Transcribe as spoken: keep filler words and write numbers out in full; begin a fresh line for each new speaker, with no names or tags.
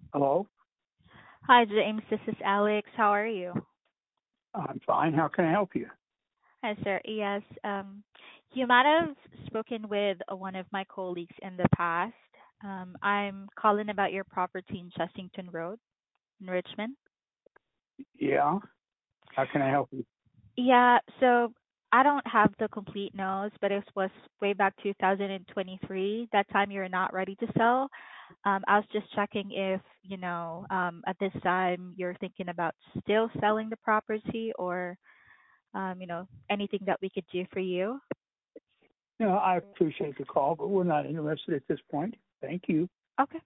Hello?
Hi, James. This is Alex. How are you?
I'm fine. How can I help you?
Hi, sir. Yes, um, you might have spoken with uh, one of my colleagues in the past. Um, I'm calling about your property in Chessington Road in Richmond.
Yeah. How can I help you?
Yeah, so I don't have the complete notes, but it was way back two thousand twenty-three. That time you're not ready to sell. Um, I was just checking if, you know, um, at this time you're thinking about still selling the property or um, you know, anything that we could do for you.
No, I appreciate the call, but we're not interested at this point. Thank you.
Okay.